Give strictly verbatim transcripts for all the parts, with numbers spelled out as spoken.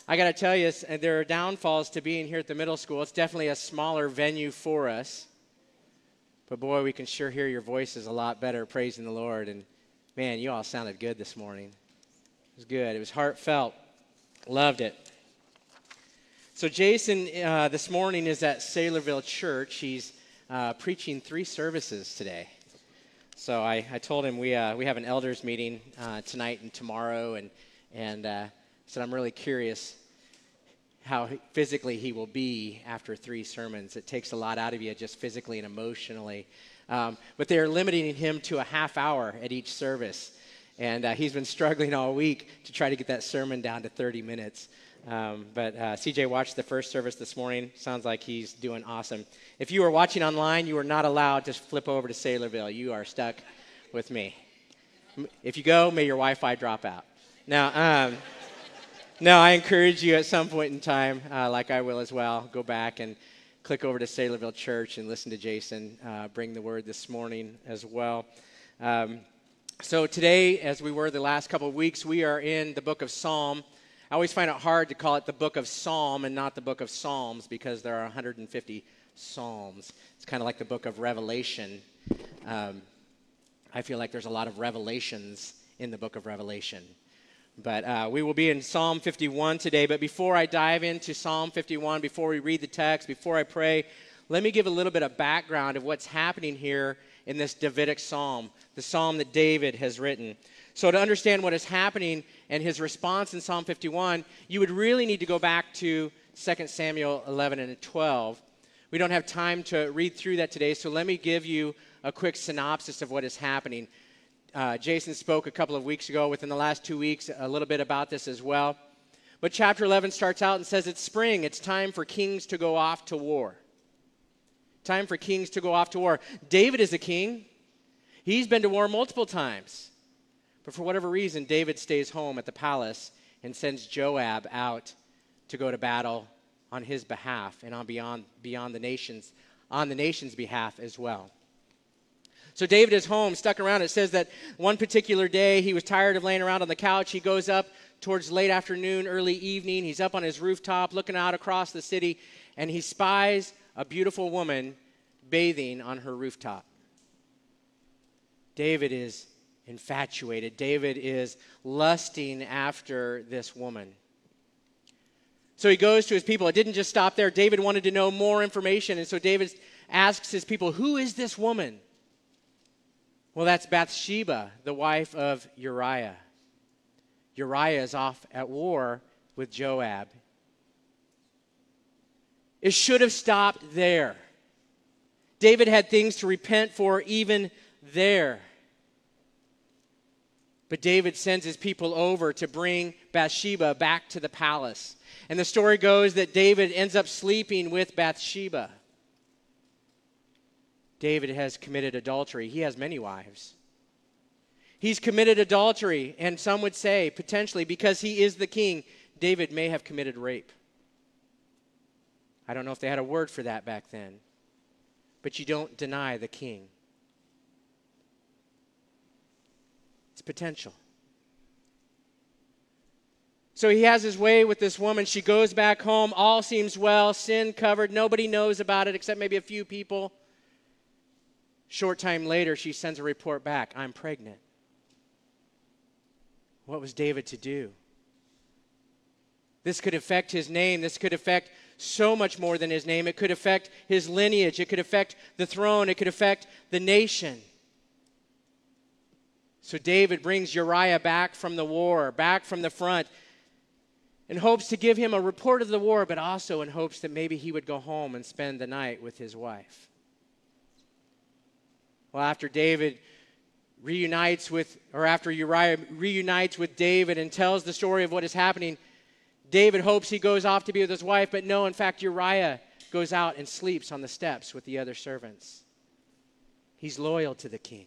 I got to tell you, there are downfalls to being here at the middle school. It's definitely a smaller venue for us. But boy, we can sure hear your voices a lot better praising the Lord. And man, you all sounded good this morning. It was good. It was heartfelt. Loved it. So Jason uh, this morning is at Saylorville Church. He's uh, preaching three services today. So I, I told him we uh, we have an elders meeting uh, tonight and tomorrow, and and uh, said I'm really curious how physically he will be after three sermons. It takes a lot out of you just physically and emotionally. Um, but they're limiting him to a half hour at each service. And uh, he's been struggling all week to try to get that sermon down to thirty minutes. Um, but uh, C J watched the first service this morning. Sounds like he's doing awesome. If you are watching online, you are not allowed to flip over to Saylorville. You are stuck with me. If you go, may your Wi-Fi drop out. Now, um, no, I encourage you at some point in time, uh, like I will as well, go back and click over to Saylorville Church and listen to Jason uh, bring the word this morning as well. Um, so today, as we were the last couple of weeks, we are in the book of Psalm. I always find it hard to call it the book of Psalm and not the book of Psalms because there are one hundred fifty Psalms. It's kind of like the book of Revelation. Um, I feel like there's a lot of revelations in the book of Revelation. But uh, we will be in Psalm fifty-one today. But before I dive into Psalm fifty-one, before we read the text, before I pray, let me give a little bit of background of what's happening here in this Davidic psalm, the psalm that David has written. So to understand what is happening and his response in Psalm fifty-one, you would really need to go back to Second Samuel eleven and twelve. We don't have time to read through that today, so let me give you a quick synopsis of what is happening. Uh, Jason spoke a couple of weeks ago, within the last two weeks, a little bit about this as well. But chapter eleven starts out and says, it's spring. It's time for kings to go off to war. Time for kings to go off to war. David is a king. He's been to war multiple times. But for whatever reason, David stays home at the palace and sends Joab out to go to battle on his behalf and on beyond, beyond the nations, on the nation's behalf as well. So David is home, stuck around. It says that one particular day, he was tired of laying around on the couch. He goes up towards late afternoon, early evening. He's up on his rooftop looking out across the city, and he spies a beautiful woman bathing on her rooftop. David is infatuated. David is lusting after this woman. So he goes to his people. It didn't just stop there. David wanted to know more information, and so David asks his people, who is this woman? Well, that's Bathsheba, the wife of Uriah. Uriah is off at war with Joab. It should have stopped there. David had things to repent for even there. But David sends his people over to bring Bathsheba back to the palace. And the story goes that David ends up sleeping with Bathsheba. David has committed adultery. He has many wives. He's committed adultery, and some would say, potentially, because he is the king, David may have committed rape. I don't know if they had a word for that back then. But you don't deny the king. It's potential. So he has his way with this woman. She goes back home. All seems well. Sin covered. Nobody knows about it except maybe a few people. Short time later, she sends a report back. I'm pregnant. What was David to do? This could affect his name. This could affect so much more than his name. It could affect his lineage. It could affect the throne. It could affect the nation. So David brings Uriah back from the war, back from the front, in hopes to give him a report of the war, but also in hopes that maybe he would go home and spend the night with his wife. Well, after David reunites with, or after Uriah reunites with David and tells the story of what is happening, David hopes he goes off to be with his wife, but no, in fact, Uriah goes out and sleeps on the steps with the other servants. He's loyal to the king.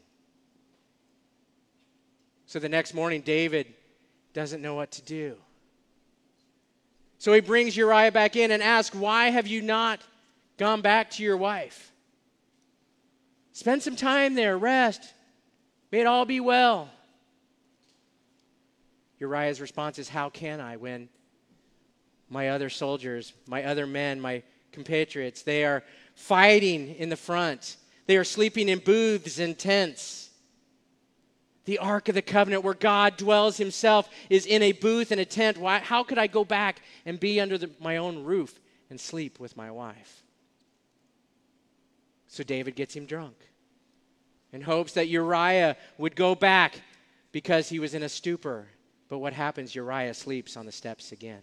So the next morning, David doesn't know what to do. So he brings Uriah back in and asks, why have you not gone back to your wife? Spend some time there, rest. May it all be well. Uriah's response is, how can I when my other soldiers, my other men, my compatriots, they are fighting in the front. They are sleeping in booths and tents. The Ark of the Covenant, where God dwells himself, is in a booth and a tent. Why, how could I go back and be under the, my own roof and sleep with my wife? So David gets him drunk in hopes that Uriah would go back because he was in a stupor. But what happens? Uriah sleeps on the steps again.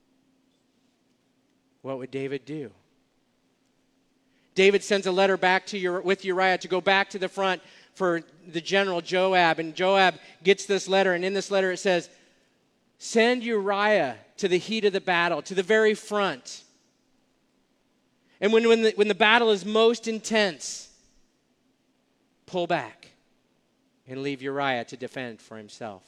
What would David do? David sends a letter back to Ur- with Uriah to go back to the front for the general Joab. And Joab gets this letter, and in this letter it says, send Uriah to the heat of the battle, to the very front. And when, when, the, when the battle is most intense, pull back and leave Uriah to defend for himself.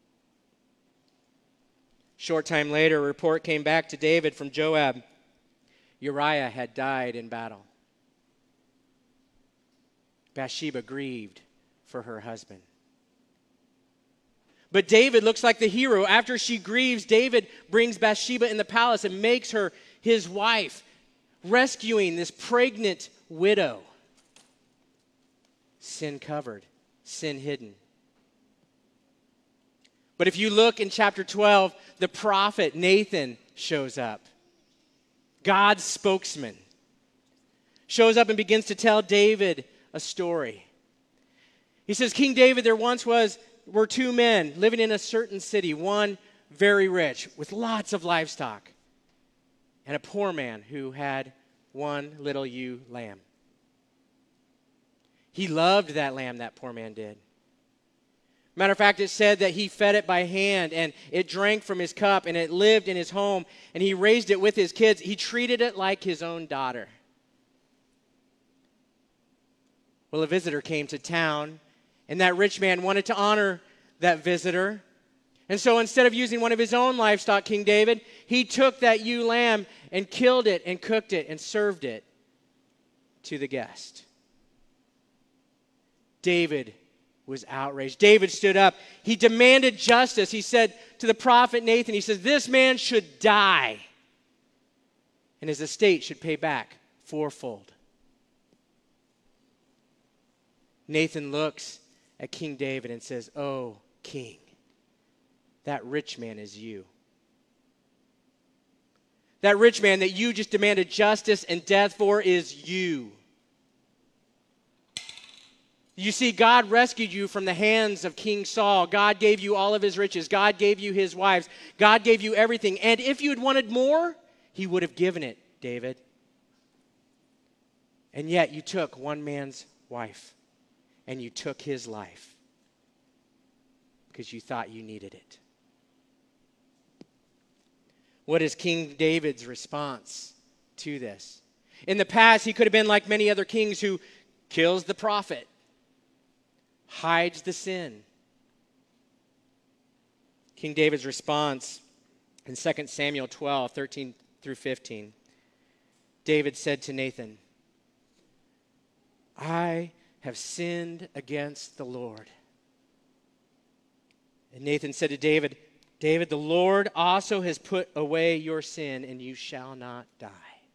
Short time later, a report came back to David from Joab. Uriah had died in battle. Bathsheba grieved for her husband. But David looks like the hero. After she grieves, David brings Bathsheba in the palace and makes her his wife, rescuing this pregnant widow. Sin covered, sin hidden. But if you look in chapter twelve, the prophet Nathan shows up. God's spokesman shows up and begins to tell David a story. He says, King David, there once was were two men living in a certain city, one very rich with lots of livestock, and a poor man who had one little ewe lamb. He loved that lamb, that poor man did. Matter of fact, it said that he fed it by hand, and it drank from his cup, and it lived in his home, and he raised it with his kids. He treated it like his own daughter. Well, a visitor came to town, and that rich man wanted to honor that visitor. And so instead of using one of his own livestock, King David, he took that ewe lamb and killed it and cooked it and served it to the guest. David was outraged. David stood up. He demanded justice. He said to the prophet Nathan, he says, this man should die, and his estate should pay back fourfold. Nathan looks at King David and says, oh, king, that rich man is you. That rich man that you just demanded justice and death for is you. You see, God rescued you from the hands of King Saul. God gave you all of his riches. God gave you his wives. God gave you everything. And if you had wanted more, he would have given it, David. And yet you took one man's wife and you took his life because you thought you needed it. What is King David's response to this? In the past, he could have been like many other kings who kills the prophet, hides the sin. King David's response in Second Samuel twelve, thirteen through fifteen, David said to Nathan, I have sinned against the Lord. And Nathan said to David, David, the Lord also has put away your sin, and you shall not die.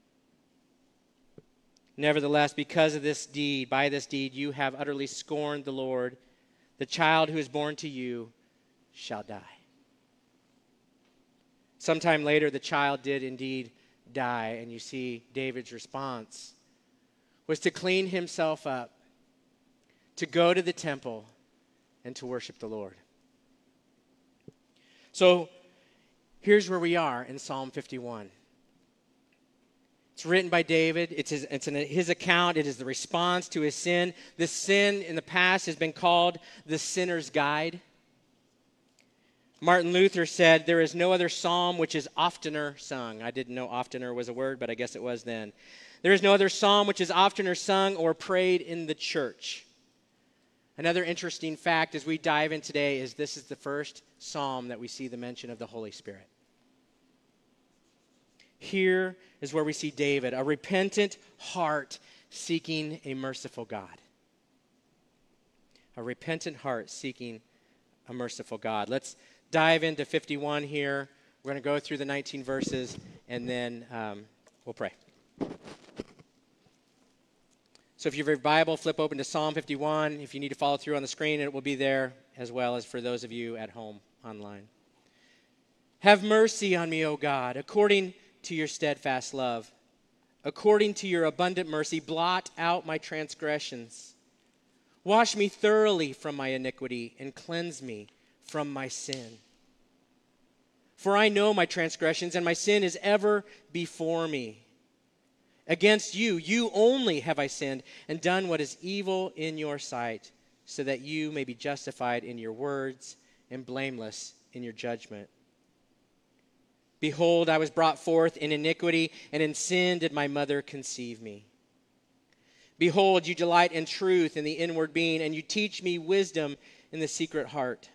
Nevertheless, because of this deed, by this deed, you have utterly scorned the Lord. The child who is born to you shall die. Sometime later, the child did indeed die, and you see David's response was to clean himself up, to go to the temple, and to worship the Lord. So here's where we are in Psalm fifty-one. It's written by David. It's his, it's in his account. It is the response to his sin. This sin in the past has been called the sinner's guide. Martin Luther said, there is no other psalm which is oftener sung. I didn't know oftener was a word, but I guess it was then. There is no other psalm which is oftener sung or prayed in the church. Another interesting fact as we dive in today is this is the first psalm that we see the mention of the Holy Spirit. Here is where we see David, a repentant heart seeking a merciful God. A repentant heart seeking a merciful God. Let's dive into fifty-one here. We're going to go through the nineteen verses, and then um, we'll pray. So if you have your Bible, flip open to Psalm fifty-one. If you need to follow through on the screen, it will be there, as well as for those of you at home online. Have mercy on me, O God, according to your steadfast love. According to your abundant mercy, blot out my transgressions. Wash me thoroughly from my iniquity and cleanse me from my sin. For I know my transgressions, and my sin is ever before me. Against you, you only have I sinned and done what is evil in your sight, so that you may be justified in your words and blameless in your judgment. Behold, I was brought forth in iniquity, and in sin did my mother conceive me. Behold, you delight in truth in the inward being, and you teach me wisdom in the secret heart.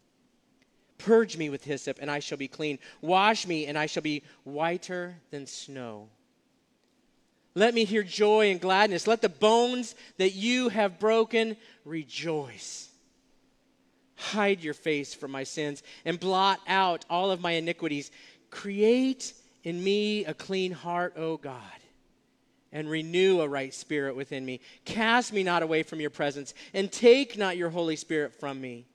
Purge me with hyssop, and I shall be clean. Wash me, and I shall be whiter than snow. Let me hear joy and gladness. Let the bones that you have broken rejoice. Hide your face from my sins and blot out all of my iniquities. Create in me a clean heart, O God, and renew a right spirit within me. Cast me not away from your presence, and take not your Holy Spirit from me.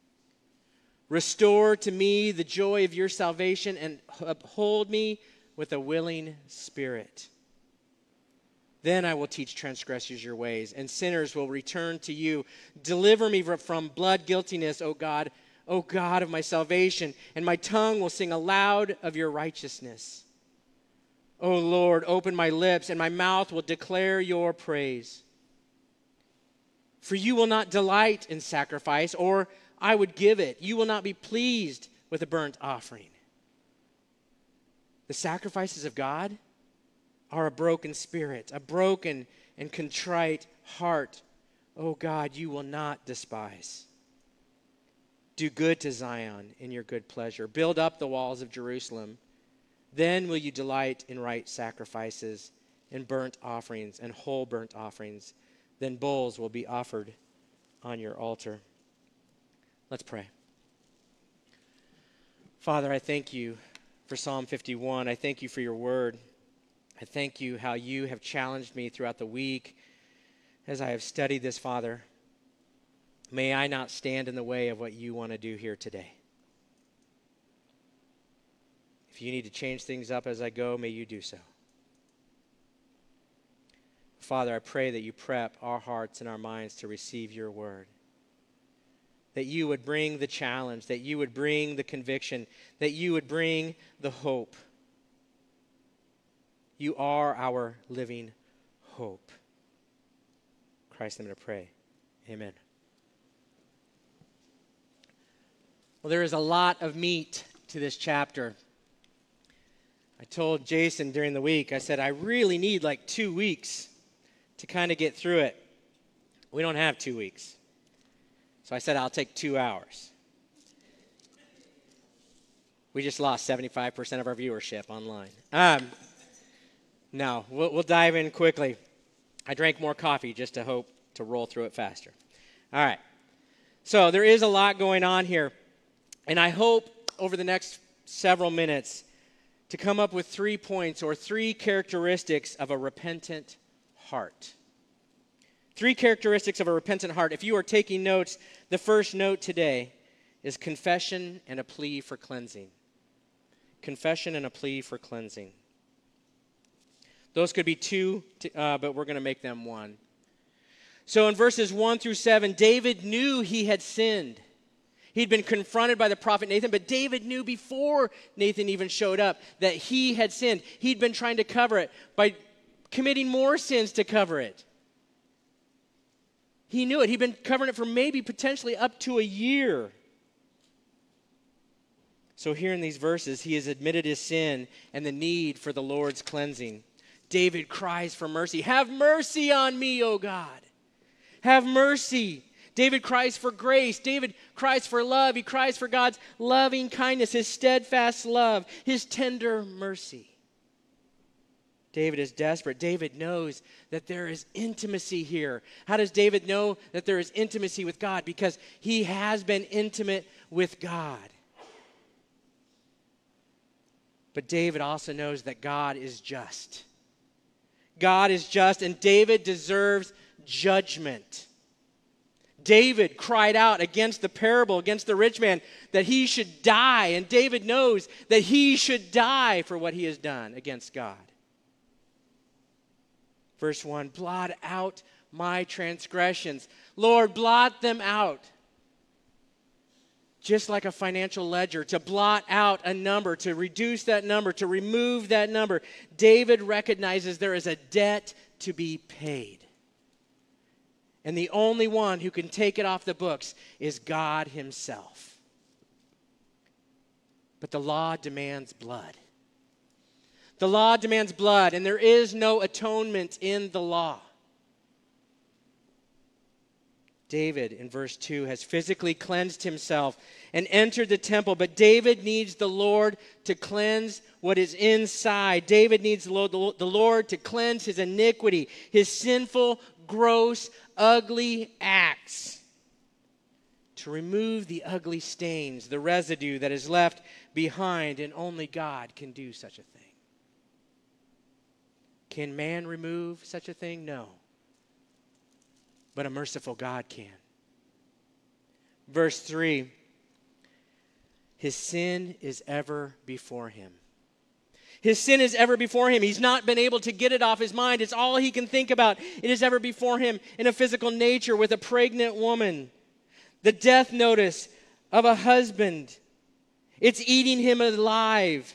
Restore to me the joy of your salvation, and uphold me with a willing spirit. Then I will teach transgressors your ways, and sinners will return to you. Deliver me from blood guiltiness, O God, O God of my salvation, and my tongue will sing aloud of your righteousness. O Lord, open my lips, and my mouth will declare your praise. For you will not delight in sacrifice, or I would give it. You will not be pleased with a burnt offering. The sacrifices of God are a broken spirit, a broken and contrite heart. Oh God, you will not despise. Do good to Zion in your good pleasure. Build up the walls of Jerusalem. Then will you delight in right sacrifices, and burnt offerings, and whole burnt offerings. Then bulls will be offered on your altar. Let's pray. Father, I thank you for Psalm fifty-one. I thank you for your word. I thank you how you have challenged me throughout the week as I have studied this, Father. May I not stand in the way of what you want to do here today. If you need to change things up as I go, may you do so. Father, I pray that you prep our hearts and our minds to receive your word. That you would bring the challenge, that you would bring the conviction, that you would bring the hope. You are our living hope. In Christ, I'm going to pray. Amen. Well, there is a lot of meat to this chapter. I told Jason during the week, I said, I really need like two weeks to kind of get through it. We don't have two weeks. So I said, I'll take two hours. We just lost seventy-five percent of our viewership online. Um, no, we'll, we'll dive in quickly. I drank more coffee just to hope to roll through it faster. All right. So there is a lot going on here. And I hope over the next several minutes to come up with three points or three characteristics of a repentant heart. Three characteristics of a repentant heart. If you are taking notes, the first note today is confession and a plea for cleansing. Confession and a plea for cleansing. Those could be two, uh, but we're going to make them one. So in verses one through seven, David knew he had sinned. He'd been confronted by the prophet Nathan, but David knew before Nathan even showed up that he had sinned. He'd been trying to cover it by committing more sins to cover it. He knew it. He'd been covering it for maybe potentially up to a year. So here in these verses, he has admitted his sin and the need for the Lord's cleansing. David cries for mercy. Have mercy on me, O God. Have mercy. David cries for grace. David cries for love. He cries for God's loving kindness, his steadfast love, his tender mercy. David is desperate. David knows that there is intimacy here. How does David know that there is intimacy with God? Because he has been intimate with God. But David also knows that God is just. God is just, and David deserves judgment. David cried out against the parable, against the rich man, that he should die. And David knows that he should die for what he has done against God. Verse one, blot out my transgressions. Lord, blot them out. Just like a financial ledger, to blot out a number, to reduce that number, to remove that number. David recognizes there is a debt to be paid. And the only one who can take it off the books is God himself. But the law demands blood. The law demands blood, and there is no atonement in the law. David, in verse two, has physically cleansed himself and entered the temple, but David needs the Lord to cleanse what is inside. David needs the Lord to cleanse his iniquity, his sinful, gross, ugly acts, to remove the ugly stains, the residue that is left behind, and only God can do such a thing. Can man remove such a thing? No. But a merciful God can. Verse three, his sin is ever before him. His sin is ever before him. He's not been able to get it off his mind. It's all he can think about. It is ever before him in a physical nature with a pregnant woman. The death notice of a husband. It's eating him alive.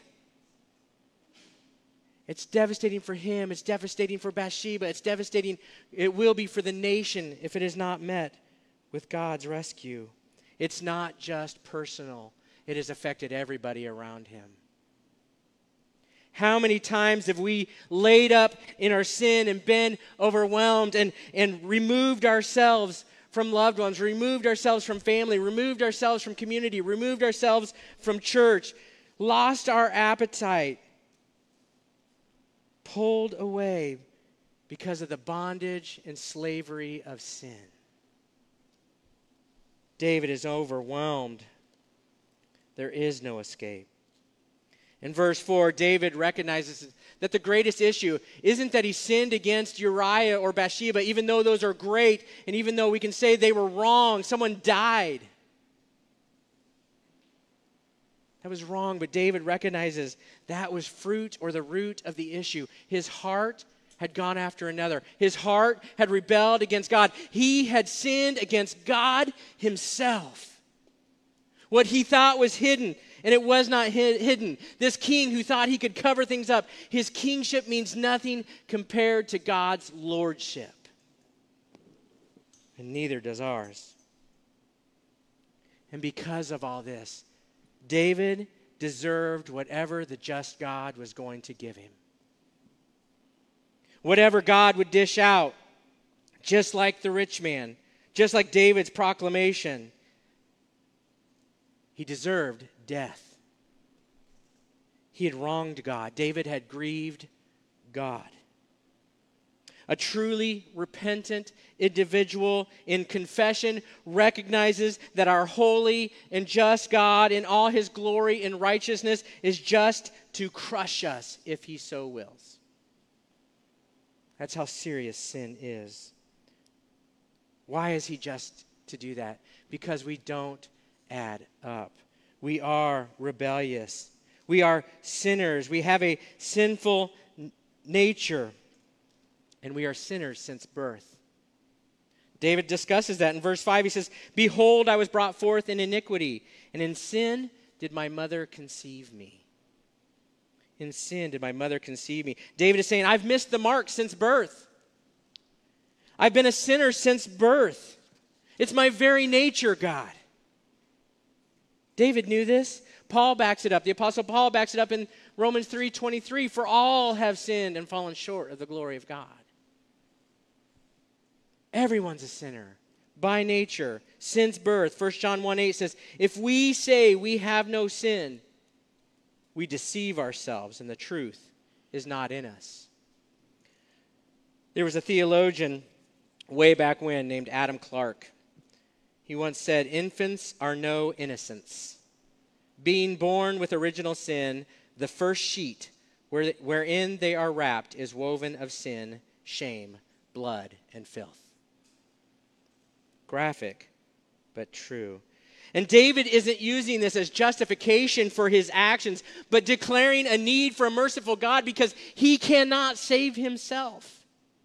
It's devastating for him. It's devastating for Bathsheba. It's devastating. It will be for the nation if it is not met with God's rescue. It's not just personal. It has affected everybody around him. How many times have we laid up in our sin and been overwhelmed and, and removed ourselves from loved ones, removed ourselves from family, removed ourselves from community, removed ourselves from church, lost our appetite, pulled away because of the bondage and slavery of sin. David is overwhelmed. There is no escape. In verse four, David recognizes that the greatest issue isn't that he sinned against Uriah or Bathsheba, even though those are great, and even though we can say they were wrong, someone died. That was wrong, but David recognizes that was fruit or the root of the issue. His heart had gone after another. His heart had rebelled against God. He had sinned against God himself. What he thought was hidden, and it was not hidden. This king who thought he could cover things up, his kingship means nothing compared to God's lordship. And neither does ours. And because of all this, David deserved whatever the just God was going to give him. Whatever God would dish out, just like the rich man, just like David's proclamation, he deserved death. He had wronged God. David had grieved God. A truly repentant individual in confession recognizes that our holy and just God in all his glory and righteousness is just to crush us if he so wills. That's how serious sin is. Why is he just to do that? Because we don't add up. We are rebellious. We are sinners. We have a sinful n- nature. And we are sinners since birth. David discusses that in verse five. He says, "Behold, I was brought forth in iniquity, and in sin did my mother conceive me." In sin did my mother conceive me. David is saying, I've missed the mark since birth. I've been a sinner since birth. It's my very nature, God. David knew this. Paul backs it up. The Apostle Paul backs it up in Romans three twenty-three. For all have sinned and fallen short of the glory of God. Everyone's a sinner by nature, since birth. First John one eight says, if we say we have no sin, we deceive ourselves and the truth is not in us. There was a theologian way back when named Adam Clarke. He once said, infants are no innocents. Being born with original sin, The first sheet where, wherein they are wrapped is woven of sin, shame, blood, and filth. Graphic, but true. And David isn't using this as justification for his actions, but declaring a need for a merciful God because he cannot save himself.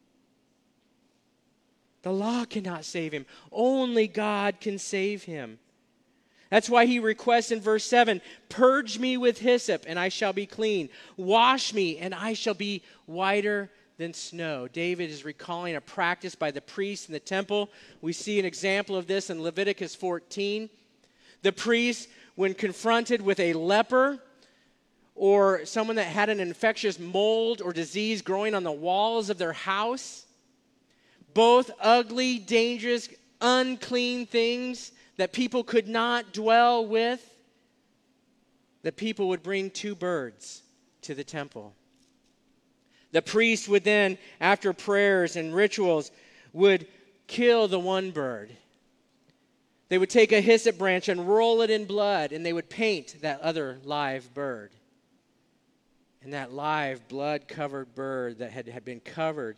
The law cannot save him. Only God can save him. That's why he requests in verse seven, purge me with hyssop and I shall be clean. Wash me and I shall be whiter than snow. David is recalling a practice by the priests in the temple. We see an example of this in Leviticus fourteen. The priests, when confronted with a leper or someone that had an infectious mold or disease growing on the walls of their house, both ugly, dangerous, unclean things that people could not dwell with, the people would bring two birds to the temple. The priest would then, after prayers and rituals, would kill the one bird. They would take a hyssop branch and roll it in blood, and they would paint that other live bird. And that live, blood-covered bird that had, had been covered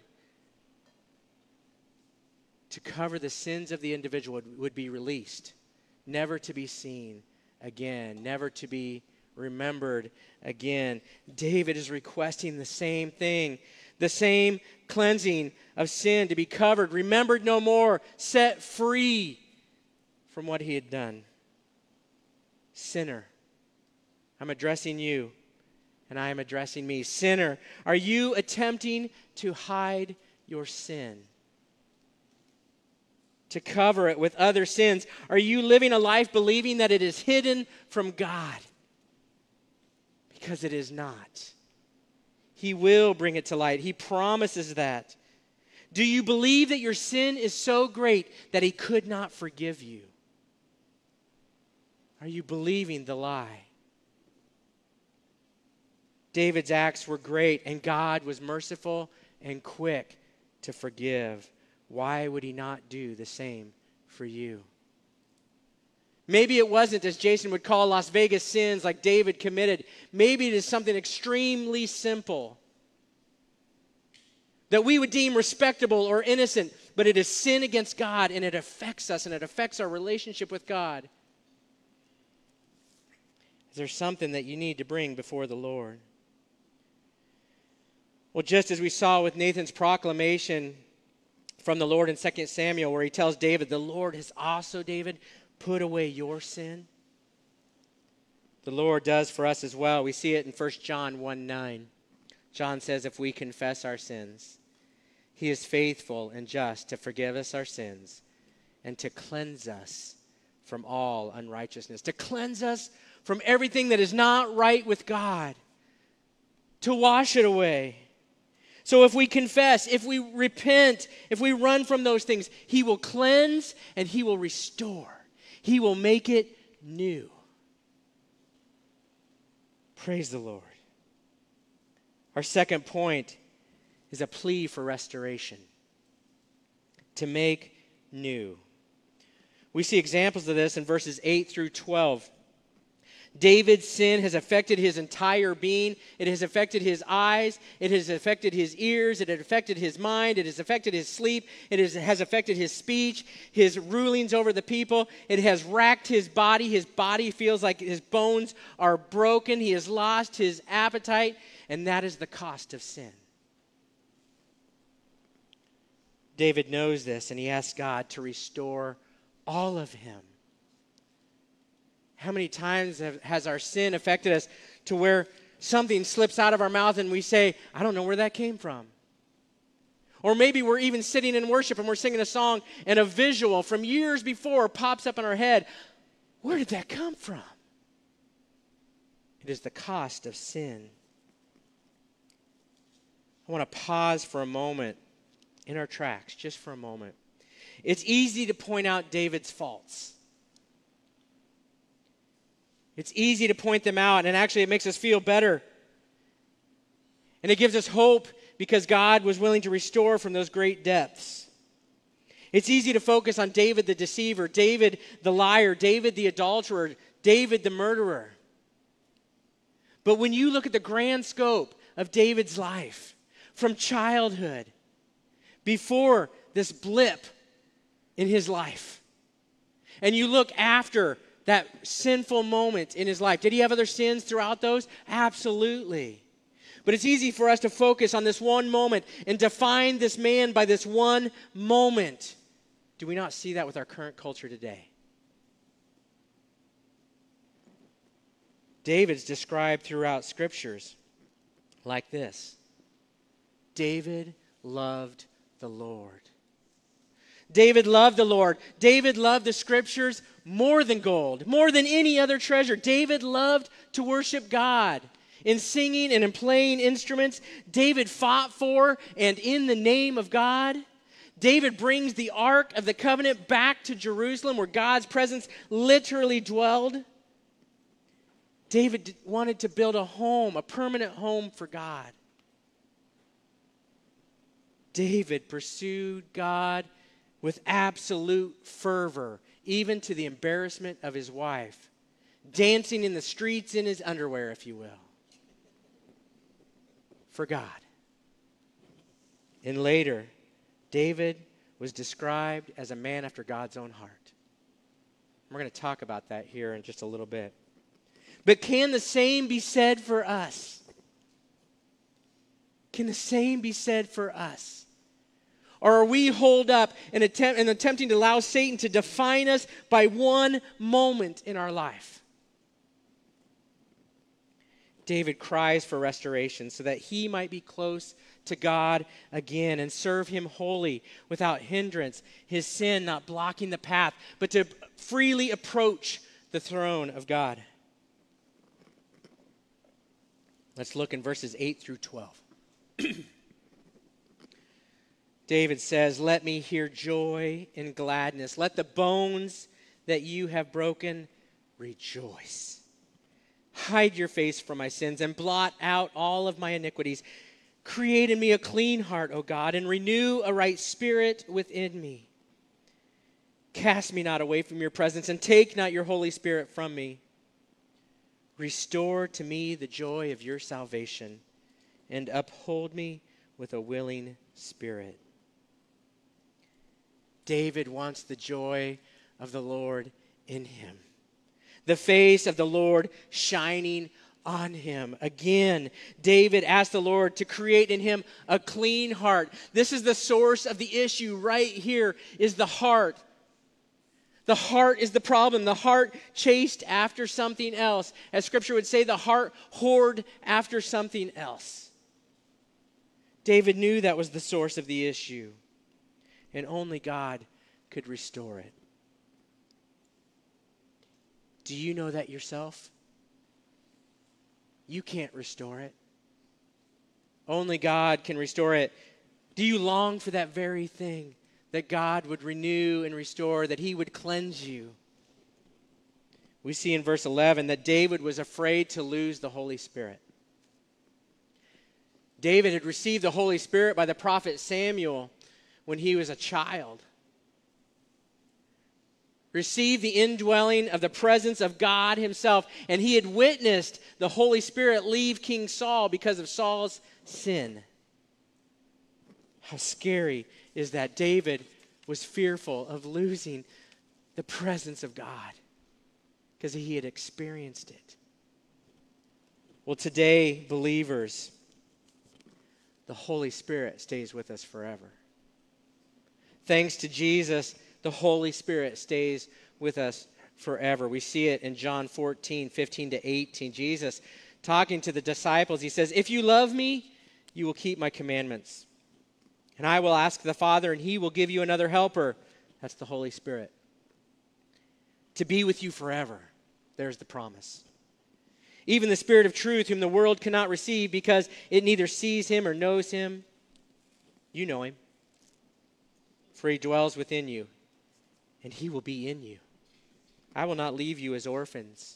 to cover the sins of the individual would, would be released, never to be seen again, never to be remembered again. David is requesting the same thing, the same cleansing of sin, to be covered, remembered no more, set free from what he had done. Sinner, I'm addressing you, and I am addressing me. Sinner, are you attempting to hide your sin? To cover it with other sins? Are you living a life believing that it is hidden from God? Because it is not. He will bring it to light. He promises that. Do you believe that your sin is so great that he could not forgive you? Are you believing the lie? David's acts were great, and God was merciful and quick to forgive. Why would he not do the same for you? Maybe it wasn't, as Jason would call Las Vegas sins like David committed. Maybe it is something extremely simple that we would deem respectable or innocent, but it is sin against God, and it affects us, and it affects our relationship with God. Is there something that you need to bring before the Lord? Well, just as we saw with Nathan's proclamation from the Lord in Second Samuel, where he tells David, the Lord has also, David, put away your sin. The Lord does for us as well. We see it in First John one nine. John says, if we confess our sins, he is faithful and just to forgive us our sins and to cleanse us from all unrighteousness. To cleanse us from everything that is not right with God. To wash it away. So if we confess, if we repent, if we run from those things, he will cleanse and he will restore. He will make it new. Praise the Lord. Our second point is a plea for restoration. To make new. We see examples of this in verses eight through twelve. David's sin has affected his entire being. It has affected his eyes. It has affected his ears. It has affected his mind. It has affected his sleep. It has, has affected his speech, his rulings over the people. It has racked his body. His body feels like his bones are broken. He has lost his appetite, and that is the cost of sin. David knows this, and he asks God to restore all of him. How many times have, has our sin affected us to where something slips out of our mouth and we say, I don't know where that came from. Or maybe we're even sitting in worship and we're singing a song and a visual from years before pops up in our head. Where did that come from? It is the cost of sin. I want to pause for a moment in our tracks, just for a moment. It's easy to point out David's faults. It's easy to point them out, and actually it makes us feel better. And it gives us hope because God was willing to restore from those great depths. It's easy to focus on David the deceiver, David the liar, David the adulterer, David the murderer. But when you look at the grand scope of David's life, from childhood, before this blip in his life, and you look after that sinful moment in his life, did he have other sins throughout those? Absolutely. But it's easy for us to focus on this one moment and define this man by this one moment. Do we not see that with our current culture today? David's described throughout scriptures like this. David loved the Lord. David loved the Lord. David loved the scriptures more than gold, more than any other treasure. David loved to worship God. In singing and in playing instruments, David fought for and in the name of God. David brings the Ark of the Covenant back to Jerusalem where God's presence literally dwelled. David wanted to build a home, a permanent home for God. David pursued God with absolute fervor, even to the embarrassment of his wife, dancing in the streets in his underwear, if you will, for God. And later, David was described as a man after God's own heart. We're going to talk about that here in just a little bit. But can the same be said for us? Can the same be said for us? Or are we holed up and, attempt, and attempting to allow Satan to define us by one moment in our life? David cries for restoration so that he might be close to God again and serve him wholly without hindrance, his sin not blocking the path, but to freely approach the throne of God. Let's look in verses eight through twelve. David says, "Let me hear joy and gladness. Let the bones that you have broken rejoice. Hide your face from my sins and blot out all of my iniquities. Create in me a clean heart, O God, and renew a right spirit within me. Cast me not away from your presence and take not your Holy Spirit from me. Restore to me the joy of your salvation and uphold me with a willing spirit." David wants the joy of the Lord in him. The face of the Lord shining on him. Again, David asked the Lord to create in him a clean heart. This is the source of the issue right here, is the heart. The heart is the problem. The heart chased after something else. As Scripture would say, the heart whored after something else. David knew that was the source of the issue, and only God could restore it. Do you know that yourself? You can't restore it. Only God can restore it. Do you long for that very thing? That God would renew and restore, that he would cleanse you. We see in verse eleven that David was afraid to lose the Holy Spirit. David had received the Holy Spirit by the prophet Samuel when he was a child. Received the indwelling of the presence of God himself, and he had witnessed the Holy Spirit leave King Saul because of Saul's sin. How scary is that David was fearful of losing the presence of God because he had experienced it. Well, today, believers, the Holy Spirit stays with us forever. Thanks to Jesus, the Holy Spirit stays with us forever. We see it in John fourteen, fifteen to eighteen. Jesus talking to the disciples, he says, "If you love me, you will keep my commandments. And I will ask the Father, and he will give you another helper." That's the Holy Spirit. "To be with you forever." There's the promise. "Even the Spirit of truth, whom the world cannot receive because it neither sees him or knows him. You know him, for he dwells within you, and he will be in you. I will not leave you as orphans.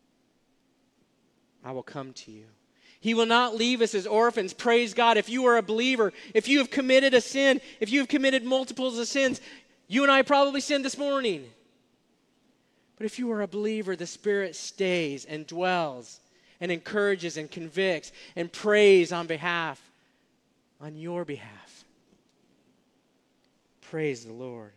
I will come to you." He will not leave us as orphans. Praise God. If you are a believer, if you have committed a sin, if you have committed multiples of sins, you and I probably sinned this morning. But if you are a believer, the Spirit stays and dwells and encourages and convicts and prays on behalf, on your behalf. Praise the Lord.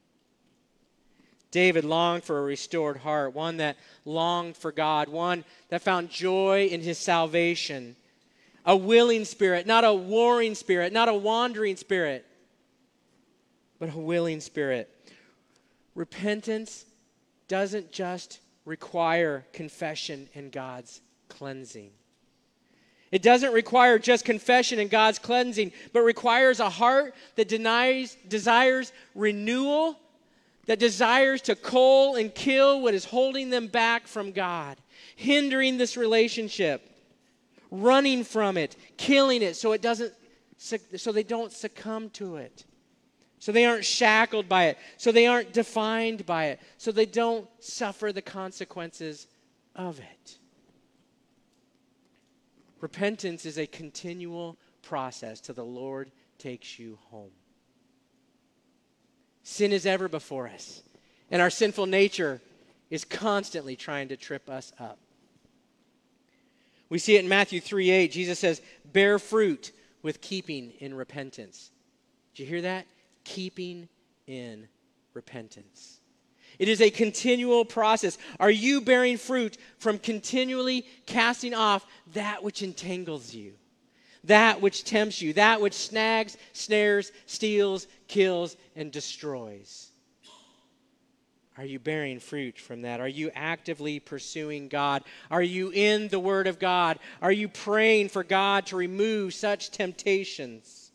David longed for a restored heart, one that longed for God, one that found joy in his salvation. A willing spirit, not a warring spirit, not a wandering spirit, but a willing spirit. Repentance doesn't just require confession and God's cleansing. It doesn't require just confession and God's cleansing, but requires a heart that denies, desires renewal, that desires to cull and kill what is holding them back from God, hindering this relationship, running from it, killing it so it doesn't, so they don't succumb to it, so they aren't shackled by it, so they aren't defined by it, so they don't suffer the consequences of it. Repentance is a continual process till the Lord takes you home. Sin is ever before us, and our sinful nature is constantly trying to trip us up. We see it in Matthew three eight. Jesus says, bear fruit with keeping in repentance. Did you hear that? Keeping in repentance. It is a continual process. Are you bearing fruit from continually casting off that which entangles you? That which tempts you, that which snags, snares, steals, kills, and destroys. Are you bearing fruit from that? Are you actively pursuing God? Are you in the Word of God? Are you praying for God to remove such temptations?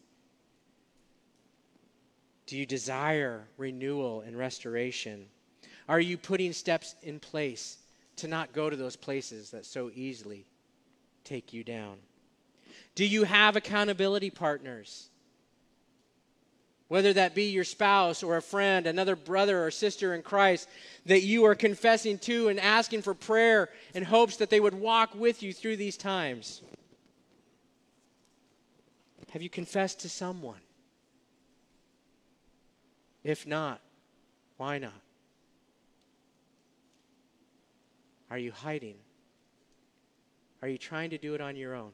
Do you desire renewal and restoration? Are you putting steps in place to not go to those places that so easily take you down? Do you have accountability partners? Whether that be your spouse or a friend, another brother or sister in Christ that you are confessing to and asking for prayer in hopes that they would walk with you through these times. Have you confessed to someone? If not, why not? Are you hiding? Are you trying to do it on your own?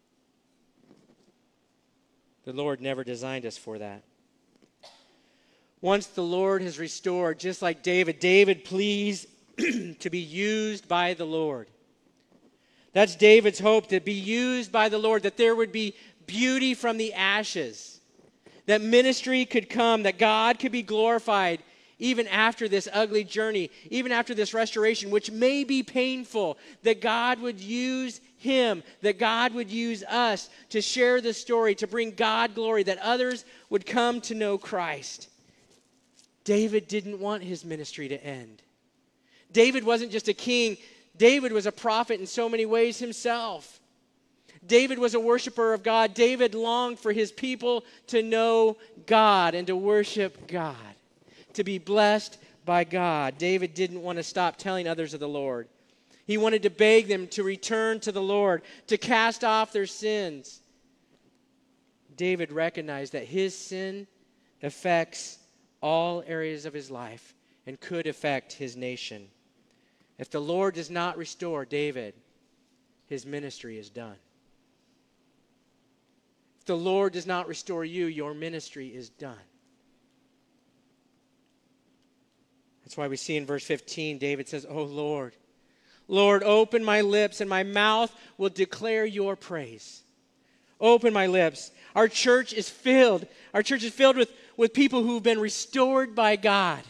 The Lord never designed us for that. Once the Lord has restored, just like David, David pleads to be used by the Lord. That's David's hope, to be used by the Lord, that there would be beauty from the ashes, that ministry could come, that God could be glorified even after this ugly journey, even after this restoration, which may be painful, that God would use him, that God would use us to share the story, to bring God glory, that others would come to know Christ. David didn't want his ministry to end. David wasn't just a king. David was a prophet in so many ways himself. David was a worshiper of God. David longed for his people to know God and to worship God, to be blessed by God. David didn't want to stop telling others of the Lord. He wanted to beg them to return to the Lord, to cast off their sins. David recognized that his sin affects all areas of his life and could affect his nation. If the Lord does not restore David, his ministry is done. If the Lord does not restore you, your ministry is done. That's why we see in verse fifteen, David says, "Oh Lord, Lord, open my lips and my mouth will declare your praise." Open my lips. Our church is filled. Our church is filled with, with people who've been restored by God.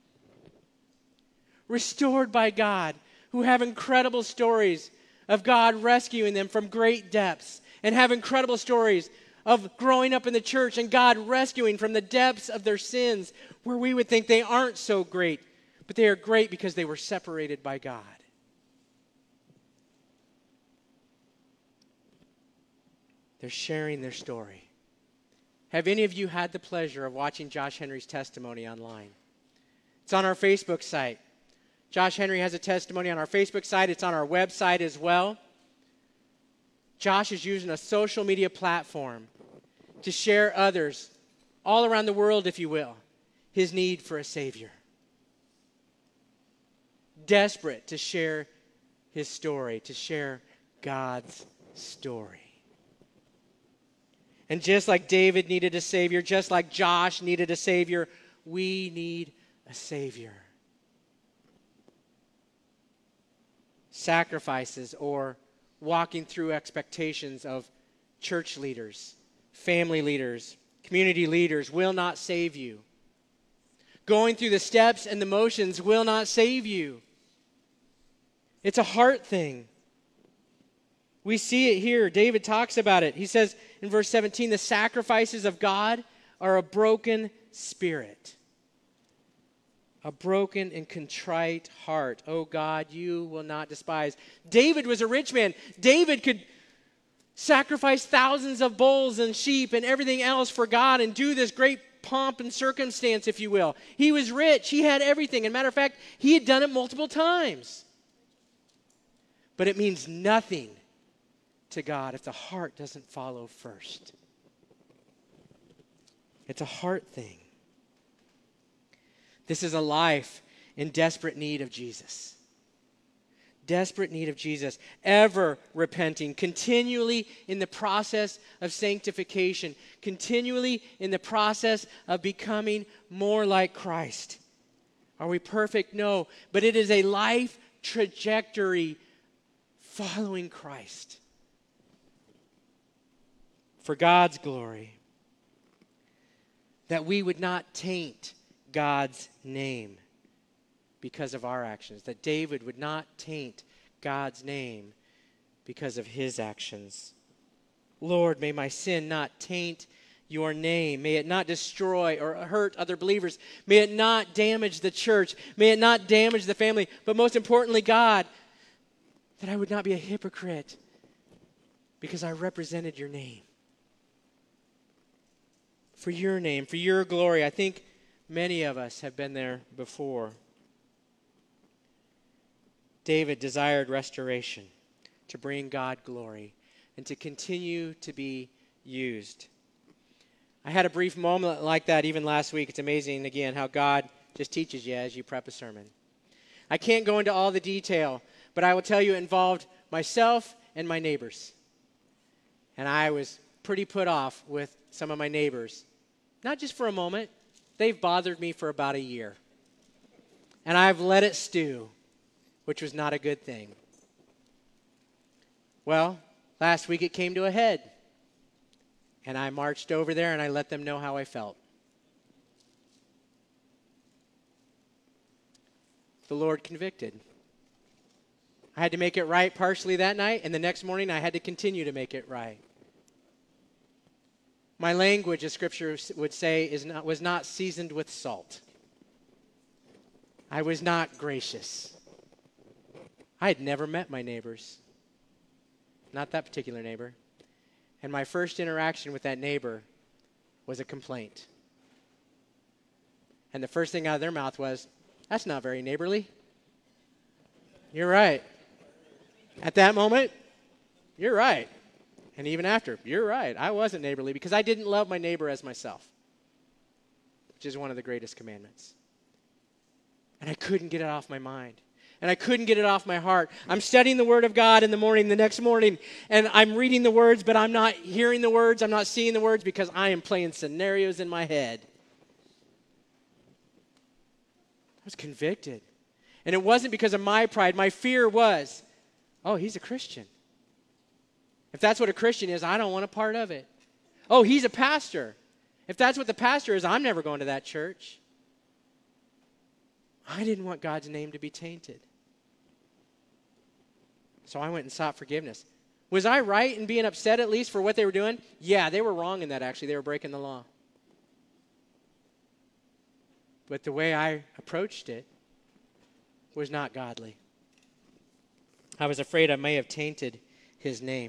Restored by God, who have incredible stories of God rescuing them from great depths, and have incredible stories of growing up in the church and God rescuing from the depths of their sins, where we would think they aren't so great, but they are great because they were separated by God. They're sharing their story. Have any of you had the pleasure of watching Josh Henry's testimony online? It's on our Facebook site. Josh Henry has a testimony on our Facebook site. It's on our website as well. Josh is using a social media platform to share others, all around the world, if you will, his need for a Savior. Desperate to share his story, to share God's story. And just like David needed a Savior, just like Josh needed a Savior, we need a Savior. Sacrifices or walking through expectations of church leaders, family leaders, community leaders will not save you. Going through the steps and the motions will not save you. It's a heart thing. We see it here. David talks about it. He says in verse seventeen, the sacrifices of God are a broken spirit. A broken and contrite heart. Oh God, you will not despise. David was a rich man. David could sacrifice thousands of bulls and sheep and everything else for God and do this great pomp and circumstance, if you will. He was rich. He had everything. As a matter of fact, he had done it multiple times. But it means nothing to God if the heart doesn't follow first. It's a heart thing. This is a life in desperate need of Jesus. Desperate need of Jesus. Ever repenting. Continually in the process of sanctification. Continually in the process of becoming more like Christ. Are we perfect? No. But it is a life trajectory following Christ. For God's glory. That we would not taint God's name because of our actions. That David would not taint God's name because of his actions. Lord, may my sin not taint your name. May it not destroy or hurt other believers. May it not damage the church. May it not damage the family. But most importantly, God, that I would not be a hypocrite because I represented your name. For your name, for your glory. I think many of us have been there before. David desired restoration to bring God glory and to continue to be used. I had a brief moment like that even last week. It's amazing, again, how God just teaches you as you prep a sermon. I can't go into all the detail, but I will tell you it involved myself and my neighbors. And I was pretty put off with some of my neighbors. Not just for a moment. They've bothered me for about a year. And I've let it stew, which was not a good thing. Well, last week it came to a head. And I marched over there and I let them know how I felt. The Lord convicted. I had to make it right partially that night, and the next morning I had to continue to make it right. My language, as Scripture would say, is not, was not seasoned with salt. I was not gracious. I had never met my neighbors. Not that particular neighbor. And my first interaction with that neighbor was a complaint. And the first thing out of their mouth was, that's not very neighborly. You're right. At that moment, you're right. And even after, you're right. I wasn't neighborly because I didn't love my neighbor as myself, which is one of the greatest commandments. And I couldn't get it off my mind. And I couldn't get it off my heart. I'm studying the Word of God in the morning, the next morning, and I'm reading the words, but I'm not hearing the words. I'm not seeing the words because I am playing scenarios in my head. I was convicted. And it wasn't because of my pride. My fear was, oh, he's a Christian. If that's what a Christian is, I don't want a part of it. Oh, he's a pastor. If that's what the pastor is, I'm never going to that church. I didn't want God's name to be tainted. So I went and sought forgiveness. Was I right in being upset at least for what they were doing? Yeah, they were wrong in that actually. They were breaking the law. But the way I approached it was not godly. I was afraid I may have tainted his name.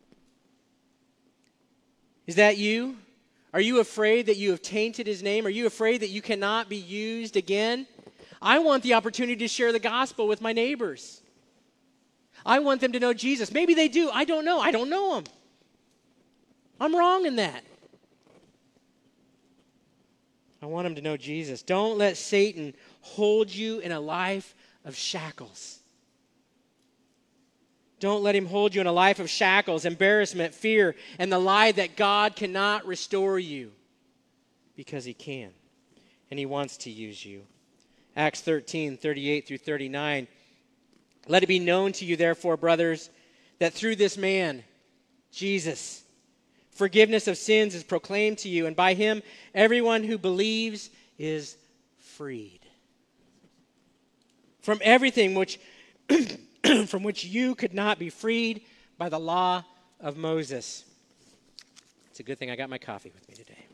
Is that you? Are you afraid that you have tainted his name? Are you afraid that you cannot be used again? I want the opportunity to share the gospel with my neighbors. I want them to know Jesus. Maybe they do. I don't know. I don't know them. I'm wrong in that. I want them to know Jesus. Don't let Satan hold you in a life of shackles. Don't let him hold you in a life of shackles, embarrassment, fear, and the lie that God cannot restore you, because he can, and he wants to use you. Acts thirteen, thirty-eight through thirty-nine. Let it be known to you, therefore, brothers, that through this man, Jesus, forgiveness of sins is proclaimed to you, and by him everyone who believes is freed from everything which from which you could not be freed by the law of Moses. It's a good thing I got my coffee with me today.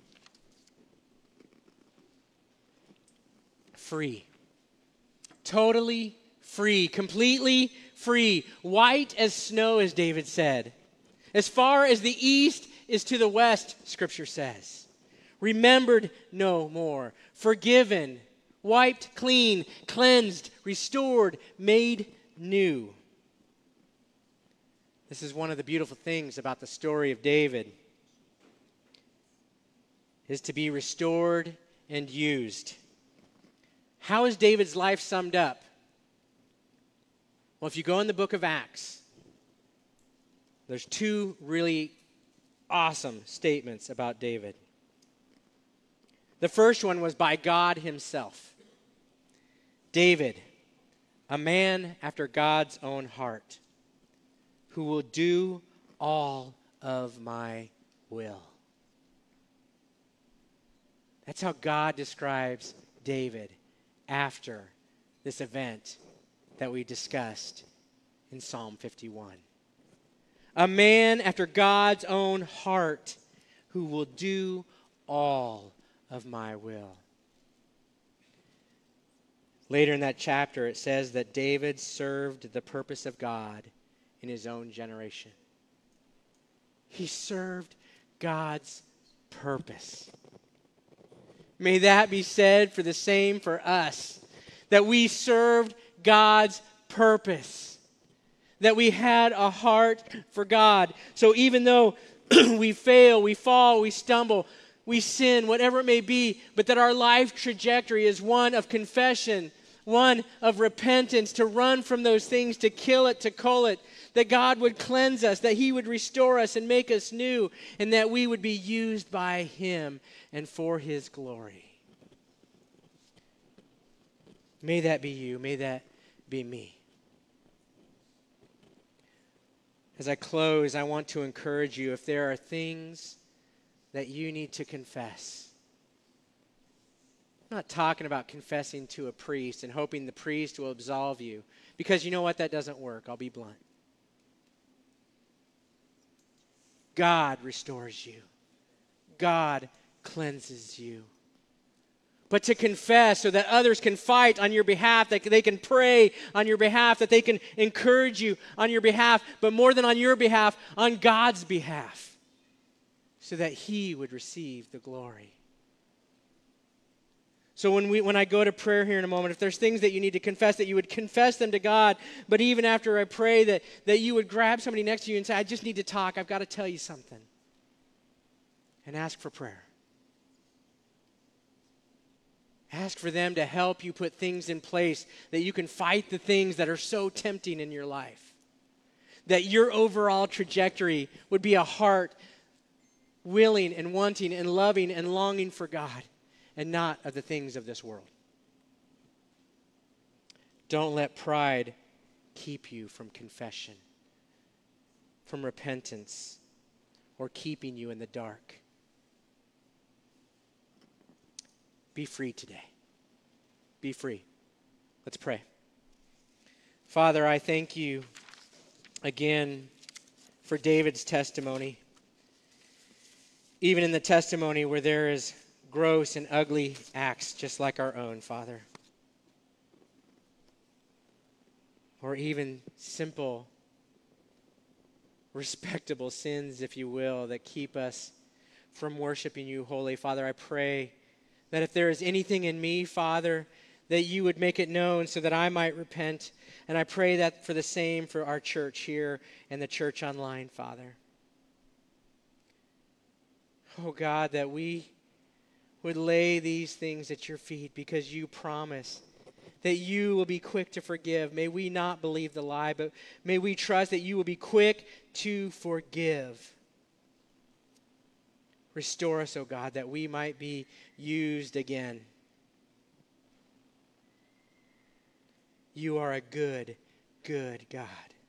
Free. Totally free. Completely free. White as snow, as David said. As far as the east is to the west, Scripture says. Remembered no more. Forgiven. Wiped clean. Cleansed. Restored. Made new. This is one of the beautiful things about the story of David, is to be restored and used. How is David's life summed up? Well, if you go in the book of Acts, there's two really awesome statements about David. The first one was by God himself. David, a man after God's own heart, who will do all of my will. That's how God describes David after this event that we discussed in Psalm fifty-one. A man after God's own heart who will do all of my will. Later in that chapter, it says that David served the purpose of God in his own generation. He served God's purpose. May that be said for the same for us, that we served God's purpose, that we had a heart for God. So even though we fail, we fall, we stumble, we sin, whatever it may be, but that our life trajectory is one of confession, one of repentance, to run from those things, to kill it, to cull it, that God would cleanse us, that he would restore us and make us new, and that we would be used by him and for his glory. May that be you. May that be me. As I close, I want to encourage you, if there are things that you need to confess. I'm not talking about confessing to a priest and hoping the priest will absolve you, because you know what? That doesn't work. I'll be blunt. God restores you. God cleanses you. But to confess so that others can fight on your behalf, that they can pray on your behalf, that they can encourage you on your behalf, but more than on your behalf, on God's behalf, so that he would receive the glory. So when we when I go to prayer here in a moment, if there's things that you need to confess, that you would confess them to God, but even after I pray, that, that you would grab somebody next to you and say, I just need to talk, I've got to tell you something. And ask for prayer. Ask for them to help you put things in place, that you can fight the things that are so tempting in your life. That your overall trajectory would be a heart willing and wanting and loving and longing for God, and not of the things of this world. Don't let pride keep you from confession, from repentance, or keeping you in the dark. Be free today. Be free. Let's pray. Father, I thank you again for David's testimony. Even in the testimony where there is gross and ugly acts just like our own, Father. Or even simple, respectable sins, if you will, that keep us from worshiping you, Holy Father. I pray that if there is anything in me, Father, that you would make it known so that I might repent. And I pray that for the same for our church here and the church online, Father. Oh God, that we would lay these things at your feet, because you promise that you will be quick to forgive. May we not believe the lie, but may we trust that you will be quick to forgive. Restore us, O God, that we might be used again. You are a good, good God.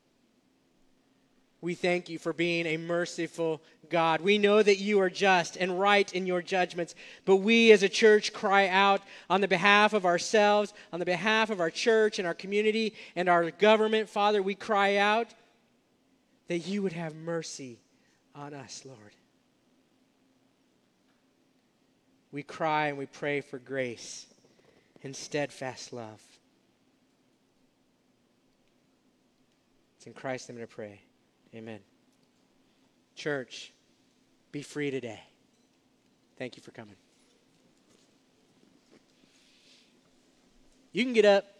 We thank you for being a merciful God. We know that you are just and right in your judgments, but we as a church cry out on the behalf of ourselves, on the behalf of our church and our community and our government. Father, we cry out that you would have mercy on us, Lord. We cry and we pray for grace and steadfast love. It's in Christ's name I pray. Amen. Church, be free today. Thank you for coming. You can get up.